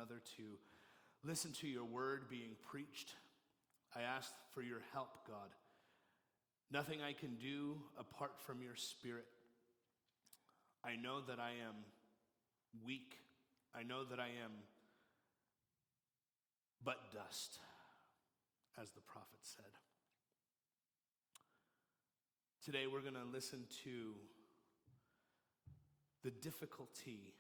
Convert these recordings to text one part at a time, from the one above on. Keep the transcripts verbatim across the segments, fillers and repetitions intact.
another to listen to your word being preached. I ask for your help, God. Nothing I can do apart from your Spirit. I know that I am weak. I know that I am but dust, as the prophet said. Today we're going to listen to the difficulty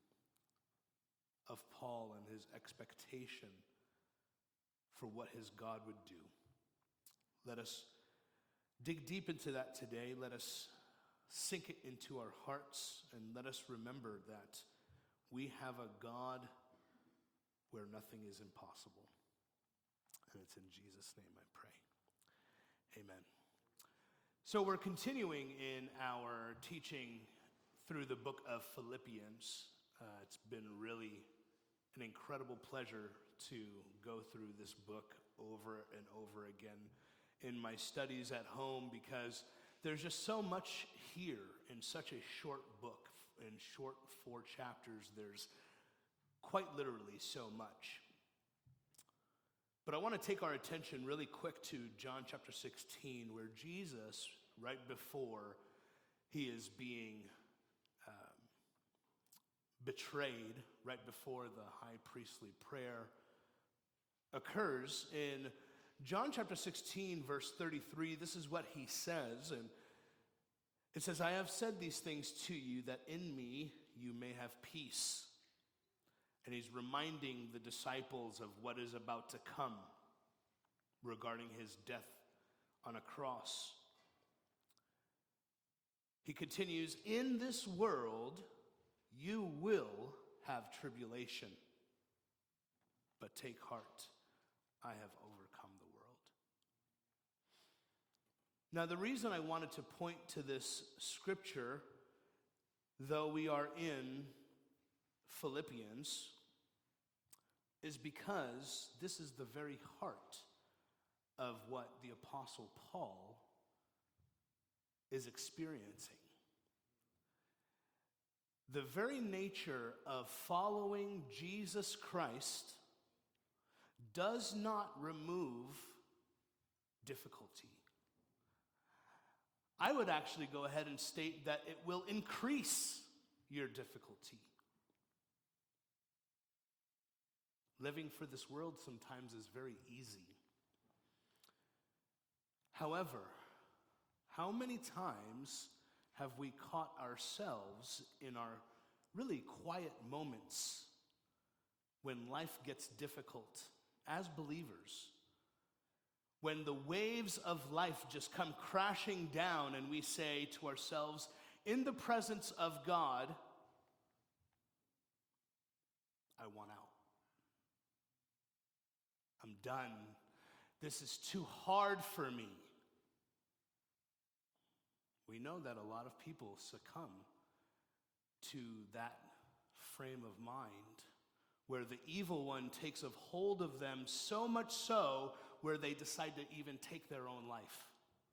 of Paul and his expectation for what his God would do. Let us dig deep into that today. Let us sink it into our hearts, and let us remember that we have a God where nothing is impossible. And it's in Jesus' name I pray. Amen. So we're continuing in our teaching through the book of Philippians. Uh, it's been really an incredible pleasure to go through this book over and over again in my studies at home, because there's just so much here in such a short book. In short four chapters, there's quite literally so much. But I want to take our attention really quick to John chapter sixteen, where Jesus, right before he is being um, betrayed, right before the high priestly prayer occurs, in John chapter sixteen, verse thirty-three, this is what he says, and it says, I have said these things to you that in me you may have peace. And he's reminding the disciples of what is about to come regarding his death on a cross. He continues, in this world you will have tribulation, but take heart, I have overcome the world. Now, the reason I wanted to point to this scripture, though we are in Philippians, is because this is the very heart of what the Apostle Paul is experiencing. The very nature of following Jesus Christ does not remove difficulty. I would actually go ahead and state that it will increase your difficulty. Living for this world sometimes is very easy. However, how many times have we caught ourselves in our really quiet moments when life gets difficult as believers? When the waves of life just come crashing down and we say to ourselves, in the presence of God, I want out. I'm done. This is too hard for me. We know that a lot of people succumb to that frame of mind where the evil one takes a hold of them, so much so where they decide to even take their own life.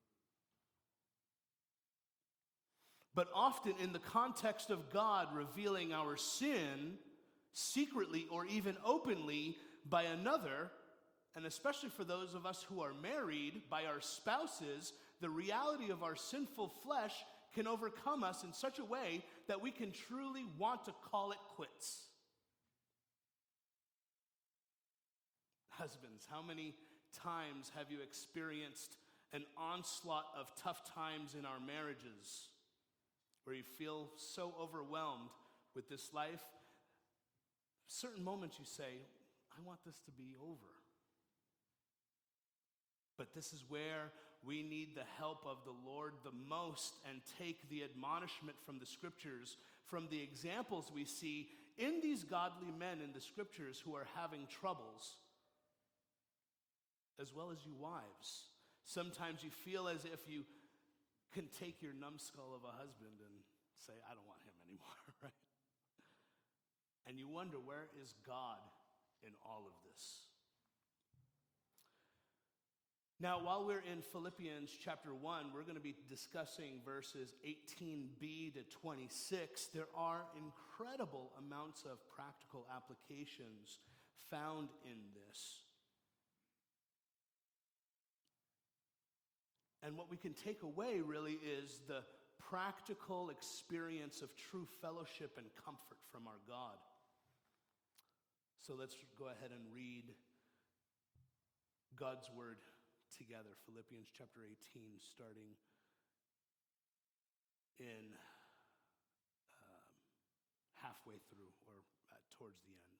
But often in the context of God revealing our sin secretly or even openly by another, and especially for those of us who are married, by our spouses, the reality of our sinful flesh can overcome us in such a way that we can truly want to call it quits. Husbands, how many times have you experienced an onslaught of tough times in our marriages where you feel so overwhelmed with this life? Certain moments you say, I want this to be over. But this is where we need the help of the Lord the most and take the admonishment from the scriptures, from the examples we see in these godly men in the scriptures who are having troubles, as well as you wives. Sometimes you feel as if you can take your numbskull of a husband and say, I don't want him anymore, right? And you wonder, where is God in all of this? Now, while we're in Philippians chapter one, we're going to be discussing verses eighteen b to twenty-six. There are incredible amounts of practical applications found in this. And what we can take away really is the practical experience of true fellowship and comfort from our God. So let's go ahead and read God's word together. Philippians chapter eighteen, starting in um, halfway through or uh, towards the end.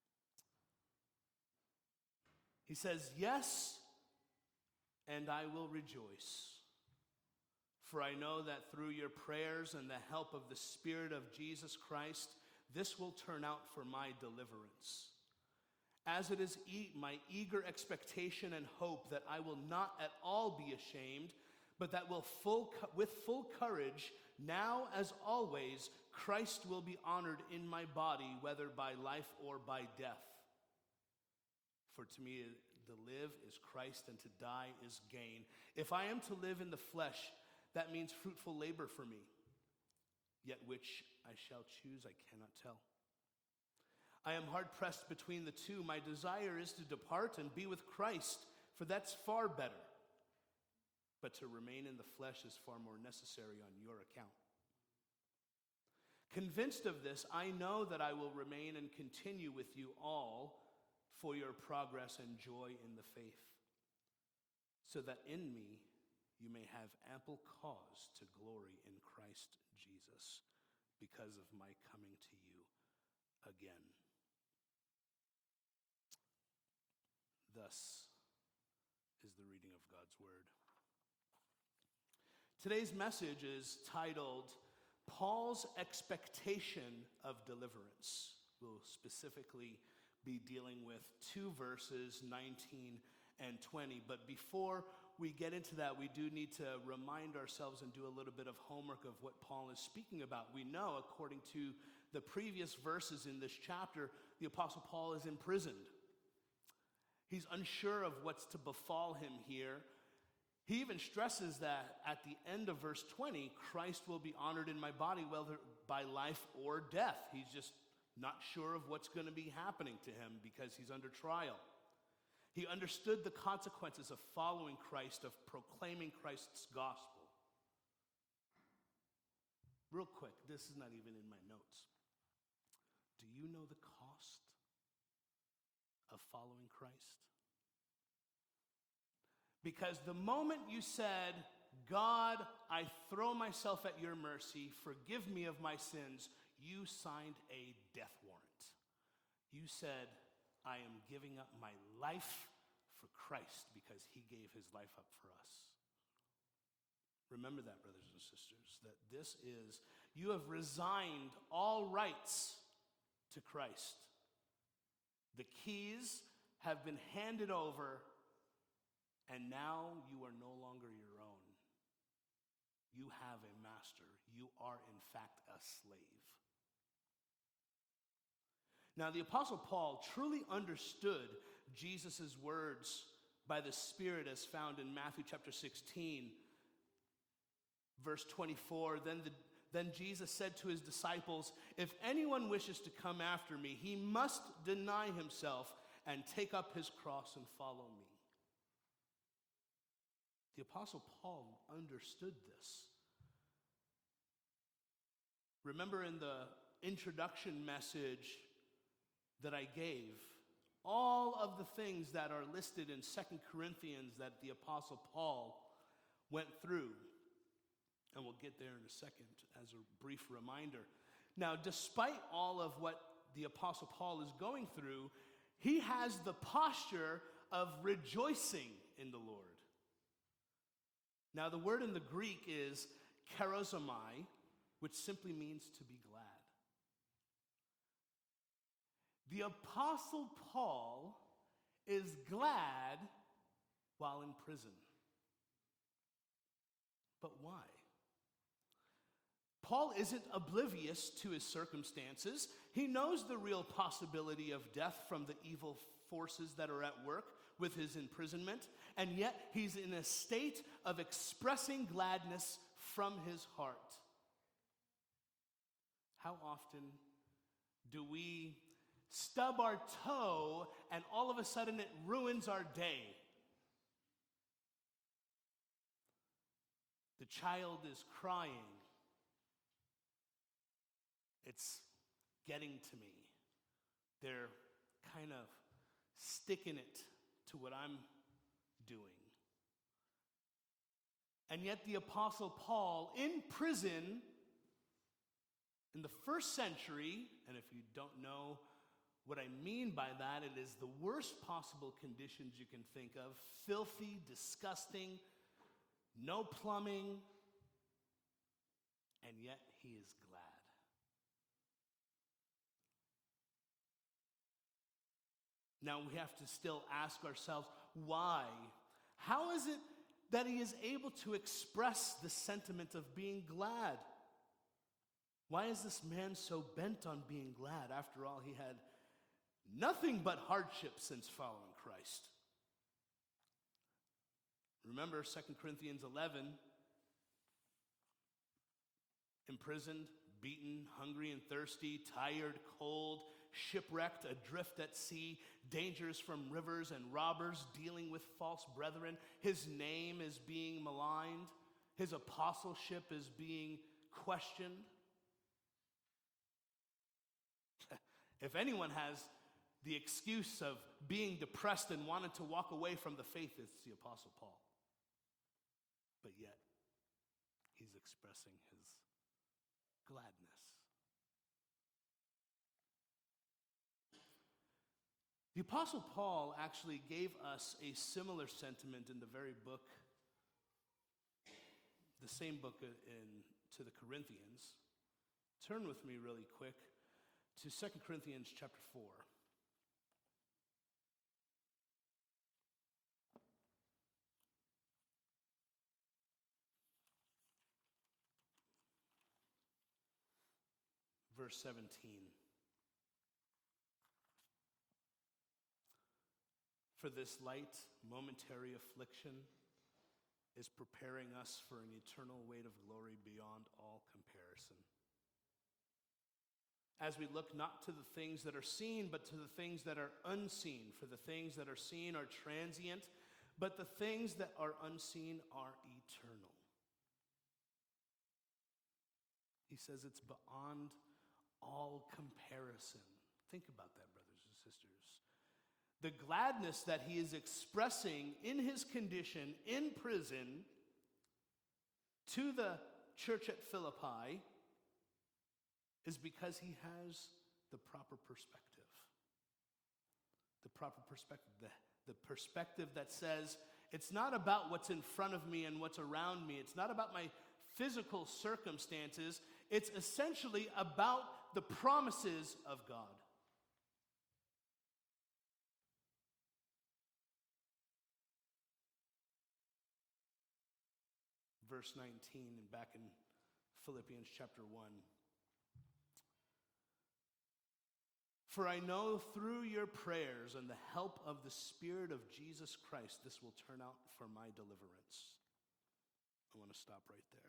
He says, "Yes, and I will rejoice. For I know that through your prayers and the help of the Spirit of Jesus Christ, this will turn out for my deliverance. As it is e- my eager expectation and hope that I will not at all be ashamed, but that will full co- with full courage, now as always, Christ will be honored in my body, whether by life or by death. For to me to live is Christ, and to die is gain. If I am to live in the flesh, that means fruitful labor for me. Yet which I shall choose, I cannot tell. I am hard-pressed between the two. My desire is to depart and be with Christ, for that's far better. But to remain in the flesh is far more necessary on your account. Convinced of this, I know that I will remain and continue with you all for your progress and joy in the faith, so that in me you may have ample cause to glory in Christ Jesus because of my coming to you again." Thus is the reading of God's word. Today's message is titled, Paul's Expectation of Deliverance. We'll specifically be dealing with two verses, nineteen and twenty. But before we get into that, we do need to remind ourselves and do a little bit of homework of what Paul is speaking about. We know, according to the previous verses in this chapter, the Apostle Paul is imprisoned. He's unsure of what's to befall him here. He even stresses that at the end of verse twenty, Christ will be honored in my body, whether by life or death. He's just not sure of what's going to be happening to him because he's under trial. He understood the consequences of following Christ, of proclaiming Christ's gospel. Real quick, this is not even in my notes. Do you know the cost of following Christ? Because the moment you said, God, I throw myself at your mercy, forgive me of my sins, you signed a death warrant. You said, I am giving up my life for Christ because he gave his life up for us. Remember that, brothers and sisters, that this is, you have resigned all rights to Christ. The keys have been handed over, and now you are no longer your own. You have a master. You are, in fact, a slave. Now, the Apostle Paul truly understood Jesus' words by the Spirit as found in Matthew chapter sixteen, verse twenty-four. Then, the, then Jesus said to his disciples, if anyone wishes to come after me, he must deny himself and take up his cross and follow me. The Apostle Paul understood this. Remember in the introduction message that I gave, all of the things that are listed in Second Corinthians that the Apostle Paul went through. And we'll get there in a second as a brief reminder. Now, despite all of what the Apostle Paul is going through, he has the posture of rejoicing in the Lord. Now, the word in the Greek is charizomai, which simply means to be glad. The Apostle Paul is glad while in prison. But why? Paul isn't oblivious to his circumstances. He knows the real possibility of death from the evil forces that are at work with his imprisonment, and yet he's in a state of expressing gladness from his heart. How often do we stub our toe and all of a sudden it ruins our day? The child is crying. It's getting to me. They're kind of sticking it to what I'm doing. And yet the Apostle Paul, in prison, in the first century, and if you don't know what I mean by that, it is the worst possible conditions you can think of. Filthy, disgusting, no plumbing, and yet he is glad. Now we have to still ask ourselves, why? How is it that he is able to express the sentiment of being glad? Why is this man so bent on being glad? After all, he had nothing but hardship since following Christ. Remember Second Corinthians eleven, imprisoned, beaten, hungry and thirsty, tired, cold, shipwrecked, adrift at sea, dangers from rivers and robbers, dealing with false brethren. His name is being maligned. His apostleship is being questioned. If anyone has the excuse of being depressed and wanting to walk away from the faith, it's the Apostle Paul. But yet, he's expressing his gladness. The Apostle Paul actually gave us a similar sentiment in the very book, the same book in to the Corinthians. Turn with me really quick to Second Corinthians chapter four. Verse seventeen. For this light, momentary affliction is preparing us for an eternal weight of glory beyond all comparison. As we look not to the things that are seen, but to the things that are unseen. For the things that are seen are transient, but the things that are unseen are eternal. He says it's beyond all comparison. Think about that, brothers and sisters. The gladness that he is expressing in his condition in prison to the church at Philippi is because he has the proper perspective. The proper perspective, the, the perspective that says, it's not about what's in front of me and what's around me. It's not about my physical circumstances. It's essentially about the promises of God. Verse nineteen, and back in Philippians chapter one. For I know through your prayers and the help of the Spirit of Jesus Christ, this will turn out for my deliverance. I want to stop right there.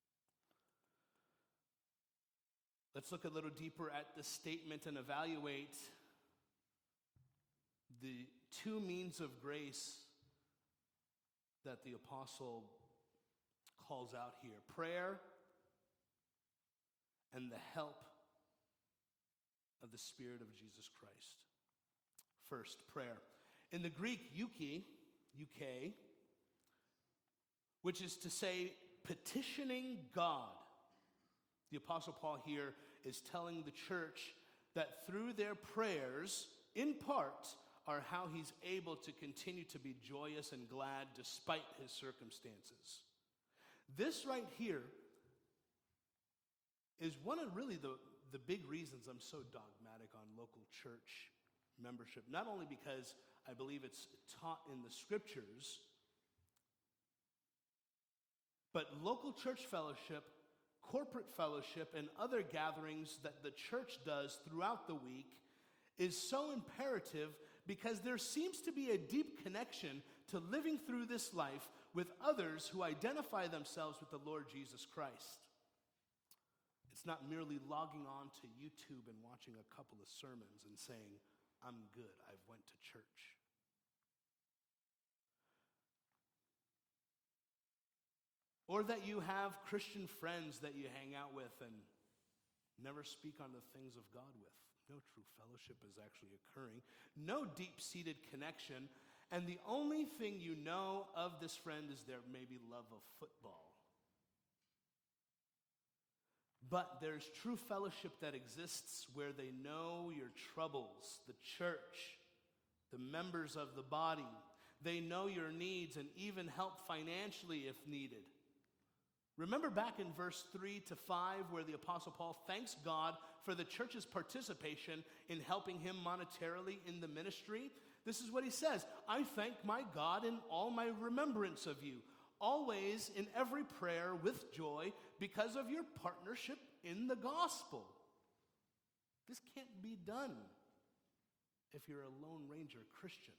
Let's look a little deeper at the statement and evaluate the two means of grace that the apostle calls out here. Prayer and the help of the Spirit of Jesus Christ. First, prayer. In the Greek, euche, euche, which is to say petitioning God. The Apostle Paul here is telling the church that through their prayers, in part, are how he's able to continue to be joyous and glad despite his circumstances. This right here is one of really the, the big reasons I'm so dogmatic on local church membership. Not only because I believe it's taught in the scriptures, but local church fellowship corporate fellowship and other gatherings that the church does throughout the week is so imperative because there seems to be a deep connection to living through this life with others who identify themselves with the Lord Jesus Christ. It's not merely logging on to YouTube and watching a couple of sermons and saying, I'm good, I've went to church. Or that you have Christian friends that you hang out with and never speak on the things of God with. No true fellowship is actually occurring. No deep-seated connection. And the only thing you know of this friend is their maybe love of football. But there's true fellowship that exists where they know your troubles, the church, the members of the body. They know your needs and even help financially if needed. Remember back in verse three to five where the Apostle Paul thanks God for the church's participation in helping him monetarily in the ministry? This is what he says, I thank my God in all my remembrance of you, always in every prayer with joy because of your partnership in the gospel. This can't be done if you're a Lone Ranger Christian.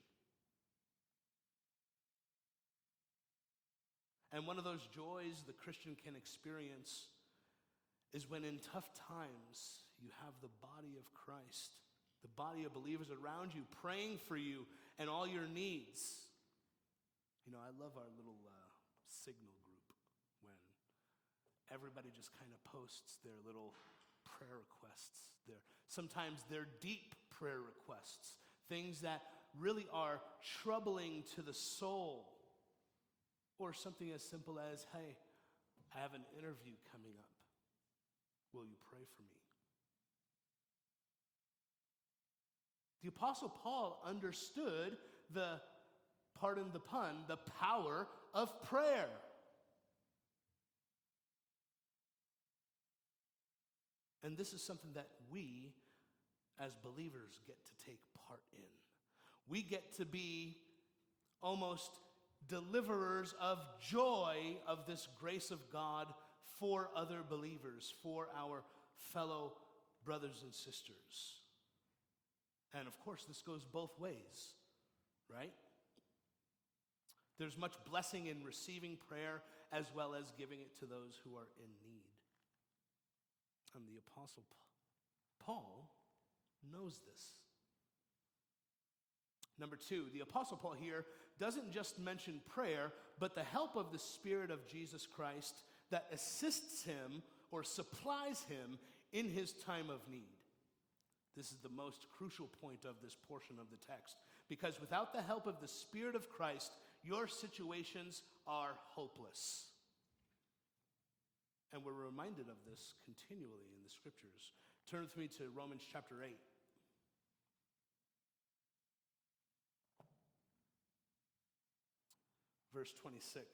And one of those joys the Christian can experience is when in tough times you have the body of Christ, the body of believers around you praying for you and all your needs. You know, I love our little uh, signal group when everybody just kind of posts their little prayer requests. Their, sometimes they're deep prayer requests, things that really are troubling to the soul. Or something as simple as, hey, I have an interview coming up. Will you pray for me? The Apostle Paul understood the, pardon the pun, the power of prayer. And this is something that we, as believers, get to take part in. We get to be almost deliverers of joy of this grace of God for other believers, for our fellow brothers and sisters. And of course, this goes both ways, right? There's much blessing in receiving prayer as well as giving it to those who are in need. And the Apostle Paul knows this. Number two, the Apostle Paul here doesn't just mention prayer, but the help of the Spirit of Jesus Christ that assists him or supplies him in his time of need. This is the most crucial point of this portion of the text, because without the help of the Spirit of Christ, your situations are hopeless. And we're reminded of this continually in the Scriptures. Turn with me to Romans chapter eight. Verse twenty-six.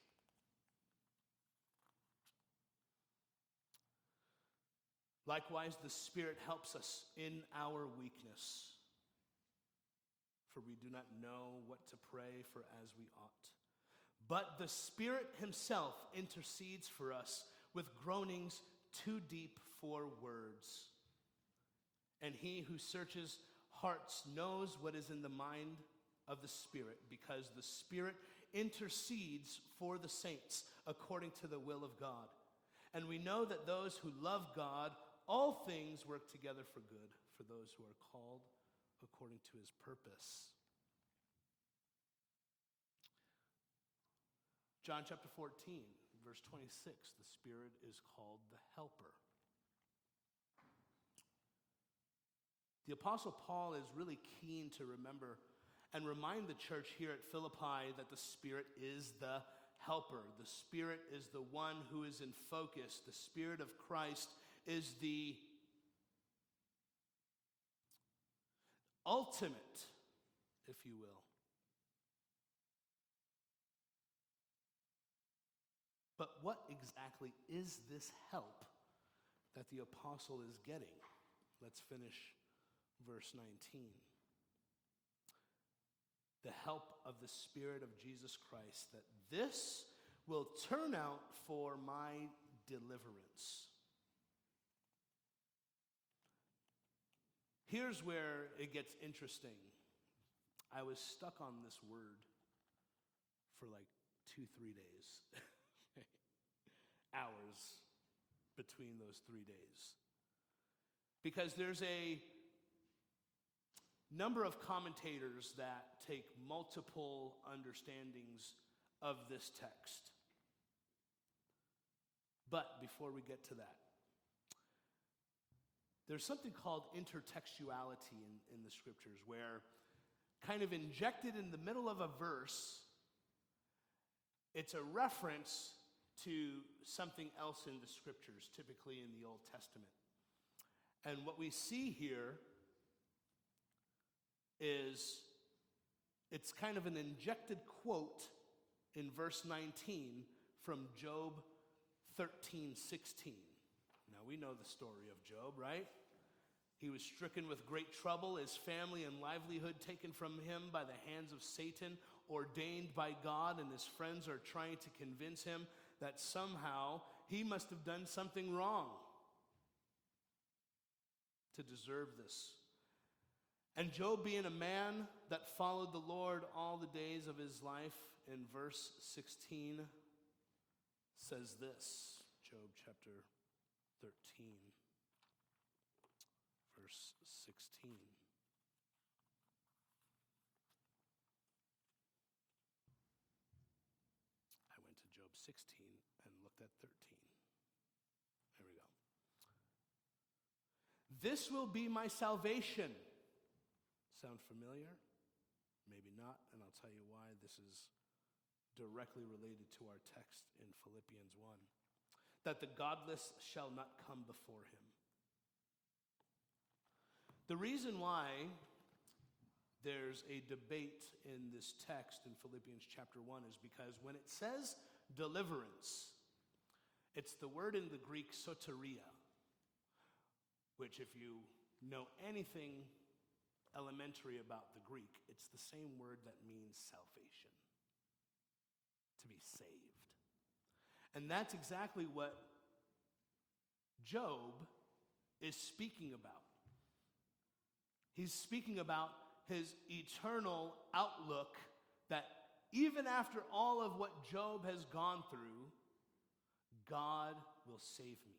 Likewise, the Spirit helps us in our weakness, for we do not know what to pray for as we ought. But the Spirit himself intercedes for us with groanings too deep for words. And he who searches hearts knows what is in the mind of the Spirit, because the Spirit intercedes for the saints according to the will of God. And we know that those who love God, all things work together for good for those who are called according to his purpose. John chapter fourteen, verse twenty-six, the Spirit is called the Helper. The Apostle Paul is really keen to remember and remind the church here at Philippi that the Spirit is the helper. The Spirit is the one who is in focus. The Spirit of Christ is the ultimate, if you will. But what exactly is this help that the apostle is getting? Let's finish verse nineteen. The help of the Spirit of Jesus Christ, that this will turn out for my deliverance. Here's where it gets interesting. I was stuck on this word for like two, three days. Hours between those three days. Because there's a number of commentators that take multiple understandings of this text. But before we get to that, there's something called intertextuality in, in the scriptures, where kind of injected in the middle of a verse, it's a reference to something else in the scriptures, typically in the Old Testament. And what we see here is it's kind of an injected quote in verse nineteen from Job thirteen sixteen. Now we know the story of Job, right? He was stricken with great trouble, his family and livelihood taken from him by the hands of Satan, ordained by God, and his friends are trying to convince him that somehow he must have done something wrong to deserve this. And Job, being a man that followed the Lord all the days of his life, in verse sixteen, says this. Job chapter thirteen, verse sixteen. I went to Job sixteen and looked at thirteen. There we go. This will be my salvation. Sound familiar? Maybe not, and I'll tell you why. This is directly related to our text in Philippians one. That the godless shall not come before him. The reason why there's a debate in this text in Philippians chapter one is because when it says deliverance, it's the word in the Greek soteria, which if you know anything elementary about the Greek, it's the same word that means salvation, to be saved. And that's exactly what Job is speaking about. He's speaking about his eternal outlook, that even after all of what Job has gone through, God will save me.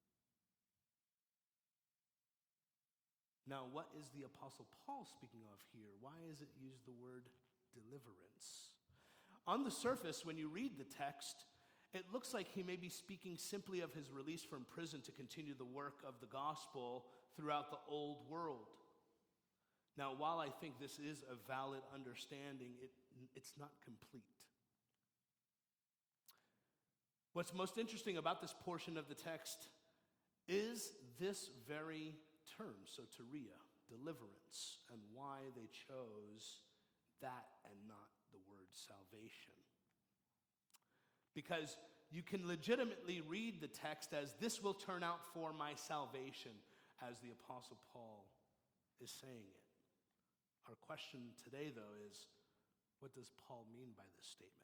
Now, what is the Apostle Paul speaking of here? Why is it used the word deliverance? On the surface, when you read the text, it looks like he may be speaking simply of his release from prison to continue the work of the gospel throughout the old world. Now, while I think this is a valid understanding, it, it's not complete. What's most interesting about this portion of the text is this very term, soteria, deliverance, and why they chose that and not the word salvation. Because you can legitimately read the text as, this will turn out for my salvation, as the Apostle Paul is saying it. Our question today, though, is, what does Paul mean by this statement?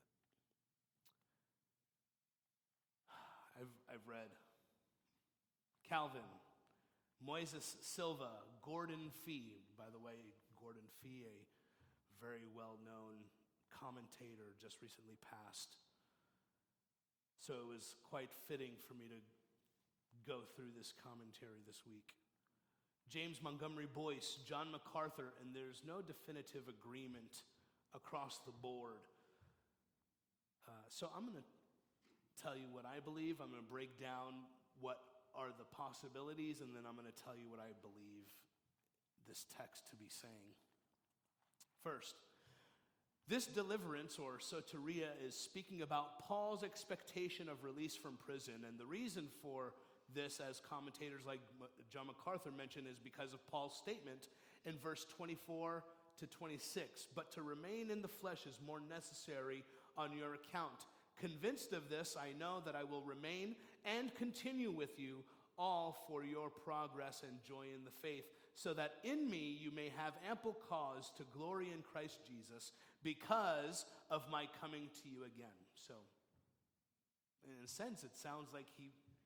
I've, I've read Calvin, Moises Silva, Gordon Fee. By the way, Gordon Fee, a very well-known commentator, just recently passed. So it was quite fitting for me to go through this commentary this week. James Montgomery Boyce, John MacArthur, and there's no definitive agreement across the board. Uh, so I'm going to tell you what I believe. I'm going to break down what are the possibilities, and then I'm going to tell you what I believe this text to be saying. First, this deliverance, or soteria, is speaking about Paul's expectation of release from prison. And the reason for this, as commentators like John MacArthur mentioned, is because of Paul's statement in verse twenty-four to twenty-six. But to remain in the flesh is more necessary on your account. Convinced of this, I know that I will remain and continue with you all for your progress and joy in the faith, so that in me you may have ample cause to glory in Christ Jesus because of my coming to you again. So, in a sense, it sounds like he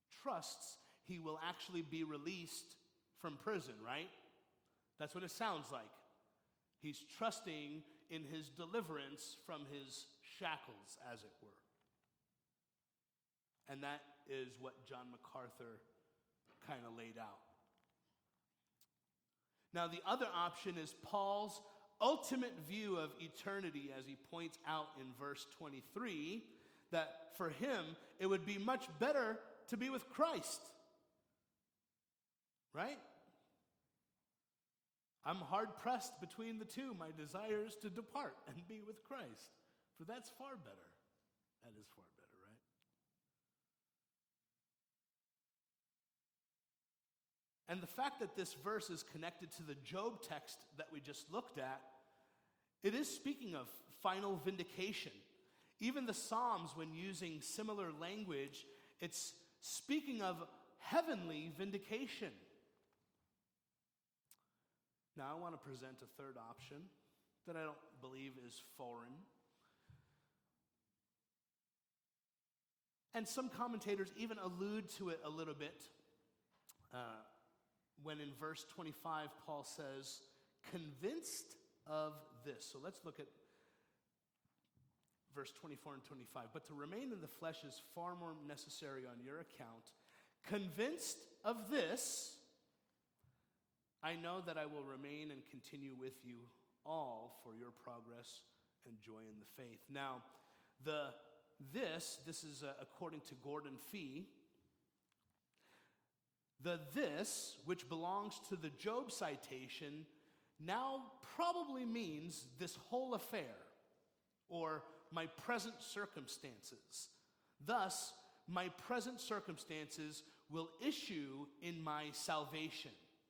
trusts he will actually be released from prison, right? That's what it sounds like. He's trusting in his deliverance from his shackles, as it were. And that is what John MacArthur kind of laid out. Now, the other option is Paul's ultimate view of eternity, as he points out in verse twenty-three, that for him, it would be much better to be with Christ. Right? I'm hard-pressed between the two. My desire is to depart and be with Christ, for that's far better. That is far better, right? And the fact that this verse is connected to the Job text that we just looked at, it is speaking of final vindication. Even the Psalms, when using similar language, it's speaking of heavenly vindication. Now, I want to present a third option that I don't believe is foreign. And some commentators even allude to it a little bit uh, when in verse twenty-five, Paul says, convinced of this. So let's look at verse twenty-four and twenty-five. But to remain in the flesh is far more necessary on your account. Convinced of this, I know that I will remain and continue with you all for your progress and joy in the faith. Now, the this, this is uh, according to Gordon Fee. The this, which belongs to the Job citation, now probably means this whole affair, or my present circumstances. Thus, my present circumstances will issue in my salvation.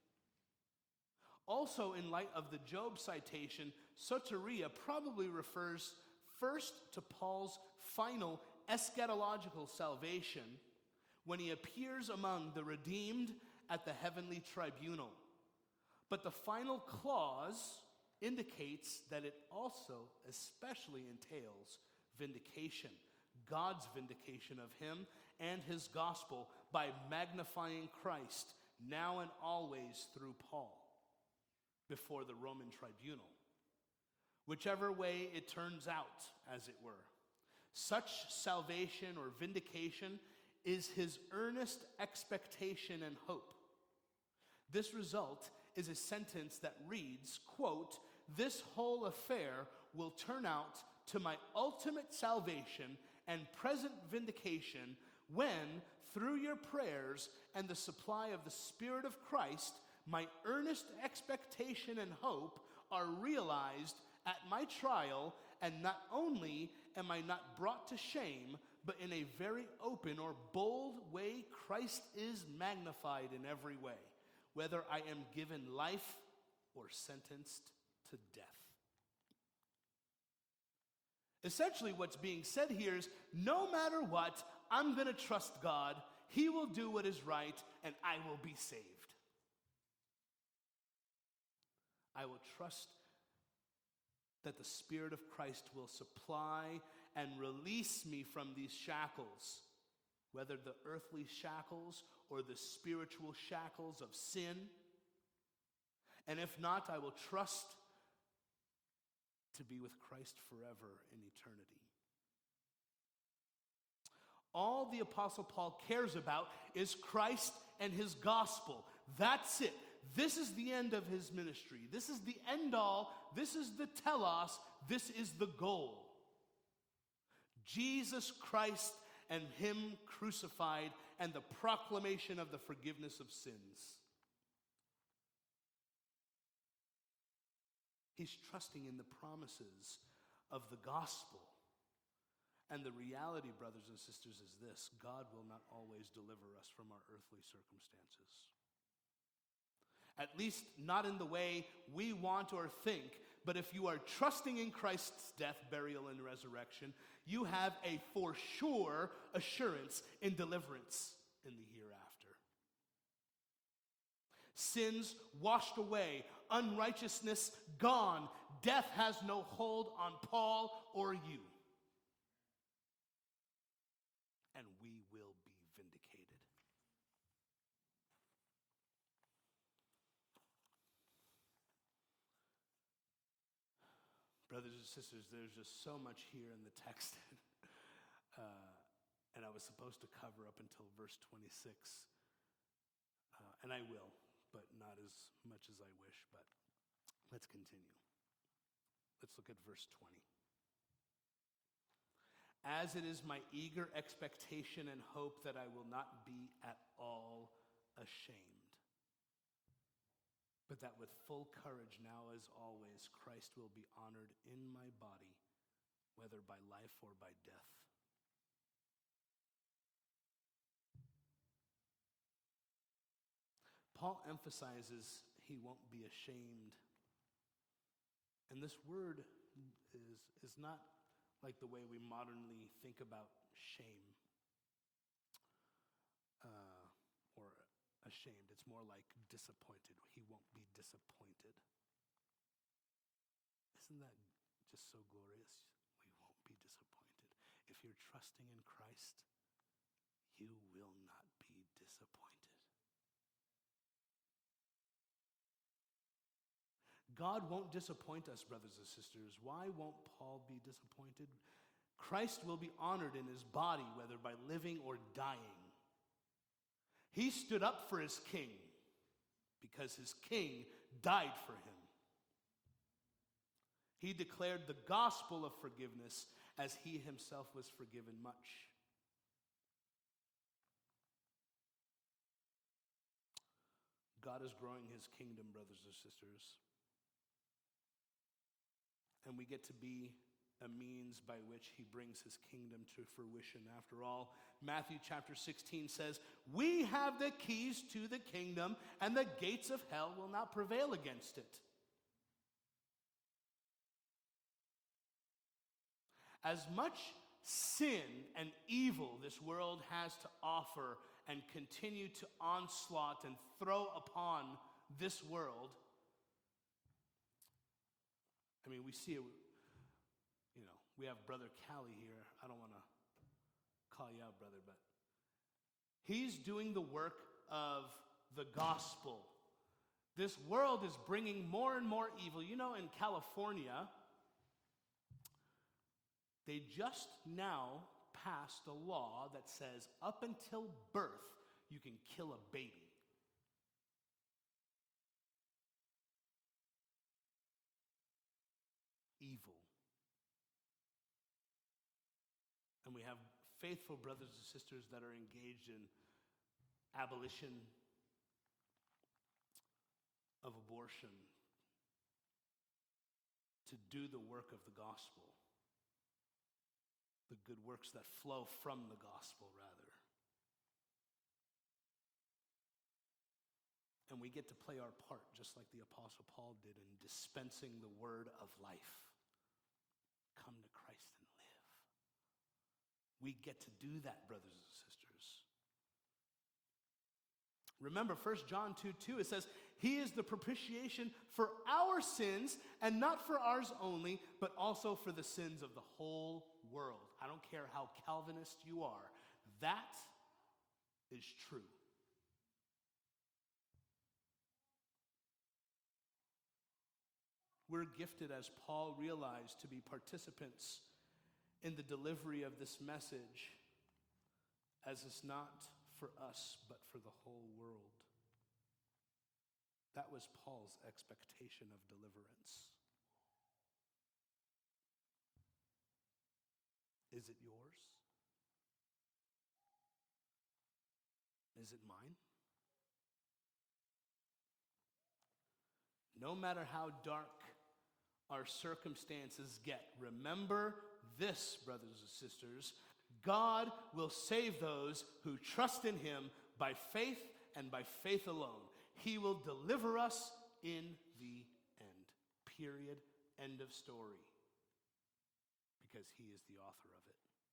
Also, in light of the Job citation, soteria probably refers first to Paul's final eschatological salvation when he appears among the redeemed at the heavenly tribunal. But the final clause indicates that it also especially entails vindication, God's vindication of him and his gospel by magnifying Christ now and always through Paul before the Roman tribunal. Whichever way it turns out, as it were. Such salvation or vindication is his earnest expectation and hope. This result is a sentence that reads, quote, this whole affair will turn out to my ultimate salvation and present vindication when, through your prayers and the supply of the Spirit of Christ, my earnest expectation and hope are realized at my trial, and not only am I not brought to shame, but in a very open or bold way, Christ is magnified in every way, whether I am given life or sentenced to death. Essentially, what's being said here is, no matter what, I'm going to trust God. He will do what is right, and I will be saved. I will trust that the Spirit of Christ will supply and release me from these shackles, whether the earthly shackles or the spiritual shackles of sin. And if not, I will trust to be with Christ forever in eternity. All the Apostle Paul cares about is Christ and his gospel. That's it. This is the end of his ministry. This is the end all. This is the telos. This is the goal. Jesus Christ and him crucified and the proclamation of the forgiveness of sins. He's trusting in the promises of the gospel. And the reality, brothers and sisters, is this: God will not always deliver us from our earthly circumstances. At least not in the way we want or think. But if you are trusting in Christ's death, burial, and resurrection, you have a for sure assurance in deliverance in the hereafter. Sins washed away, unrighteousness gone. Death has no hold on Paul or you. And we will be vindicated. Brothers and sisters, there's just so much here in the text. uh, and I was supposed to cover up until verse twenty-six. Uh, and I will, but not as much as I wish. But let's continue. Let's look at verse twenty. As it is my eager expectation and hope that I will not be at all ashamed, but that with full courage now as always, Christ will be honored in my body, whether by life or by death. Paul emphasizes he won't be ashamed. And this word is, is not like the way we modernly think about shame uh, or ashamed. It's more like disappointed. He won't be disappointed. Isn't that just so glorious? We won't be disappointed. If you're trusting in Christ, you will not be disappointed. God won't disappoint us, brothers and sisters. Why won't Paul be disappointed? Christ will be honored in his body, whether by living or dying. He stood up for his king because his king died for him. He declared the gospel of forgiveness as he himself was forgiven much. God is growing his kingdom, brothers and sisters. And we get to be a means by which he brings his kingdom to fruition. After all, Matthew chapter sixteen says, we have the keys to the kingdom, and the gates of hell will not prevail against it. As much sin and evil this world has to offer and continue to onslaught and throw upon this world, I mean, we see it, you know, we have Brother Callie here. I don't want to call you out, brother, but he's doing the work of the gospel. This world is bringing more and more evil. You know, in California, they just now passed a law that says up until birth, you can kill a baby. Evil. And we have faithful brothers and sisters that are engaged in abolition of abortion to do the work of the gospel, the good works that flow from the gospel, rather. And we get to play our part, just like the Apostle Paul did, in dispensing the word of life. Come to Christ and live. We get to do that, brothers and sisters. Remember, First John two two, it says, he is the propitiation for our sins, and not for ours only, but also for the sins of the whole world. I don't care how Calvinist you are. That is true. We're gifted, as Paul realized, to be participants in the delivery of this message, as it's not for us, but for the whole world. That was Paul's expectation of deliverance. Is it yours? Is it mine? No matter how dark our circumstances get, remember this, brothers and sisters: God will save those who trust in him by faith and by faith alone. He will deliver us in the end. Period. End of story. Because he is the author of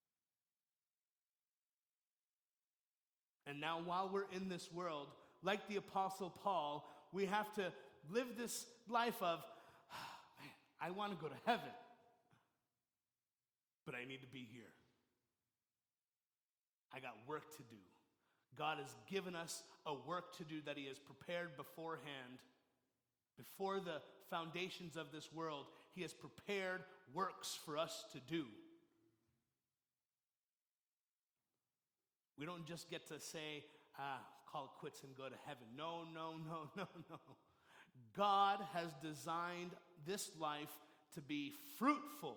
it. And now, while we're in this world, like the Apostle Paul, we have to live this life of, oh, man, I want to go to heaven, but I need to be here. I got work to do. God has given us a work to do that he has prepared beforehand. Before the foundations of this world, he has prepared works for us to do. We don't just get to say, ah, call it quits and go to heaven. No, no, no, no, no. God has designed this life to be fruitful.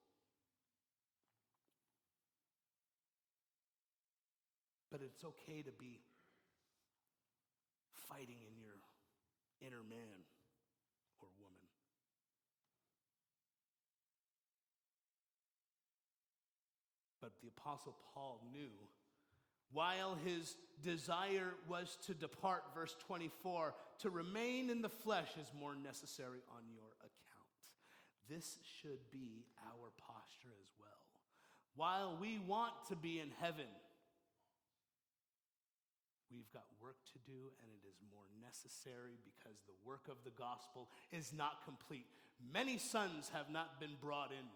But it's okay to be fighting in your inner man or woman. But the Apostle Paul knew, while his desire was to depart, verse twenty-four, to remain in the flesh is more necessary on your account. This should be our posture as well. While we want to be in heaven, we've got work to do, and it is more necessary because the work of the gospel is not complete. Many sons have not been brought in.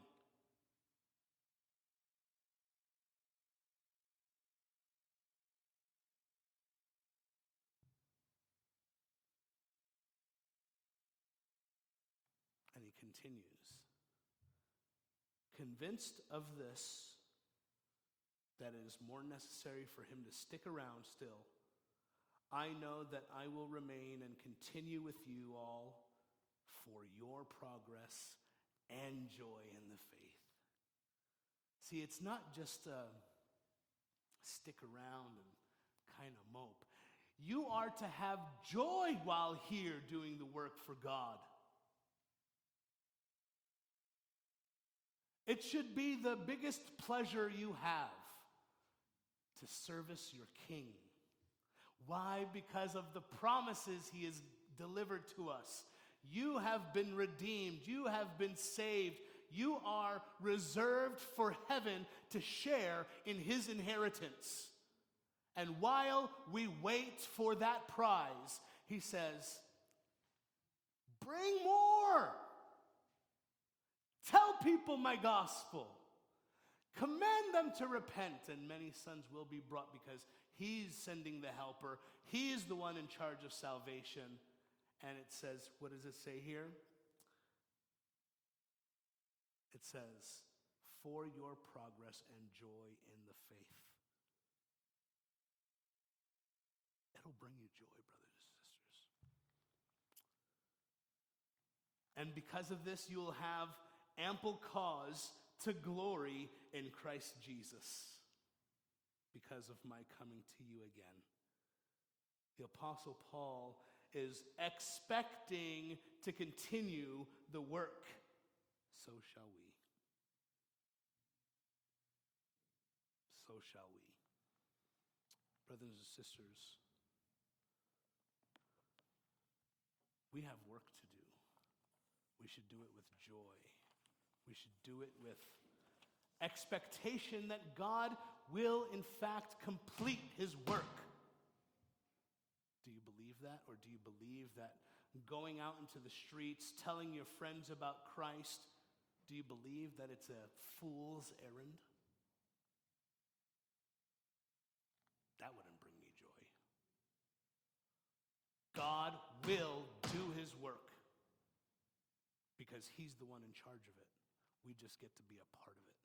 And he continues, convinced of this, that it is more necessary for him to stick around still, I know that I will remain and continue with you all for your progress and joy in the faith. See, it's not just a stick around and kind of mope. You are to have joy while here doing the work for God. It should be the biggest pleasure you have to service your King. Why? Because of the promises he has delivered to us. You have been redeemed. You have been saved. You are reserved for heaven to share in his inheritance. And while we wait for that prize, he says, bring more. Tell people my gospel. Command them to repent, and many sons will be brought because he's sending the helper. He is the one in charge of salvation. And it says, what does it say here? It says, for your progress and joy in the faith. It'll bring you joy, brothers and sisters. And because of this, you will have ample cause to glory in Christ Jesus because of my coming to you again. The Apostle Paul is expecting to continue the work. So shall we. So shall we. Brothers and sisters, we have work to do. We should do it with joy. We should do it with expectation that God will, in fact, complete his work. Do you believe that? Or do you believe that going out into the streets, telling your friends about Christ, do you believe that it's a fool's errand? That wouldn't bring me joy. God will do his work because he's the one in charge of it. We just get to be a part of it.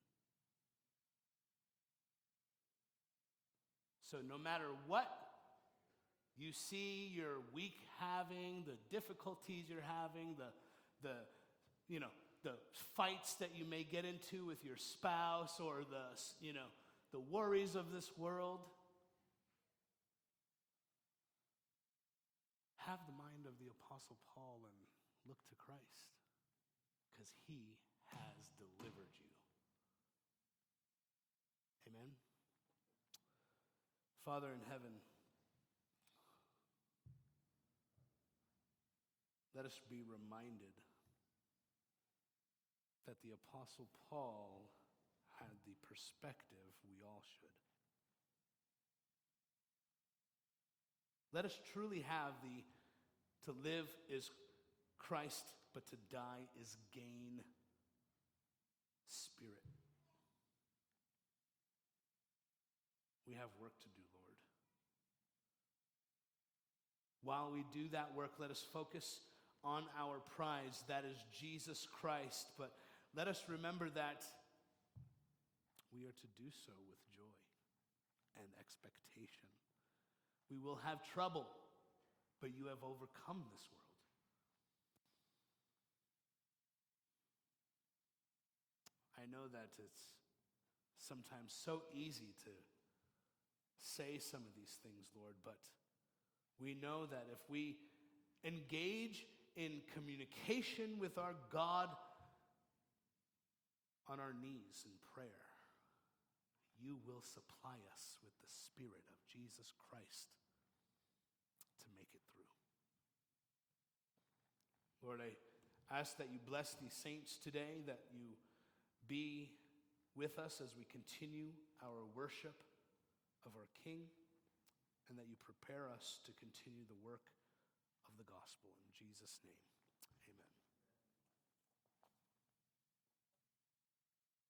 So no matter what you see your week having, the difficulties you're having, the, the, you know, the fights that you may get into with your spouse or the, you know, the worries of this world, have the mind of the Apostle Paul and look to Christ because he has delivered you. Amen. Father in heaven, let us be reminded that the Apostle Paul had the perspective we all should. Let us truly have the to live is Christ, but to die is gain spirit. We have work to do, Lord. While we do that work, let us focus on our prize, that is Jesus Christ. But let us remember that we are to do so with joy and expectation. We will have trouble, but you have overcome this world. I know that it's sometimes so easy to say some of these things, Lord, but we know that if we engage in communication with our God on our knees in prayer, you will supply us with the Spirit of Jesus Christ to make it through. Lord, I ask that you bless these saints today, that you be with us as we continue our worship of our King, and that you prepare us to continue the work of the gospel. In Jesus' name.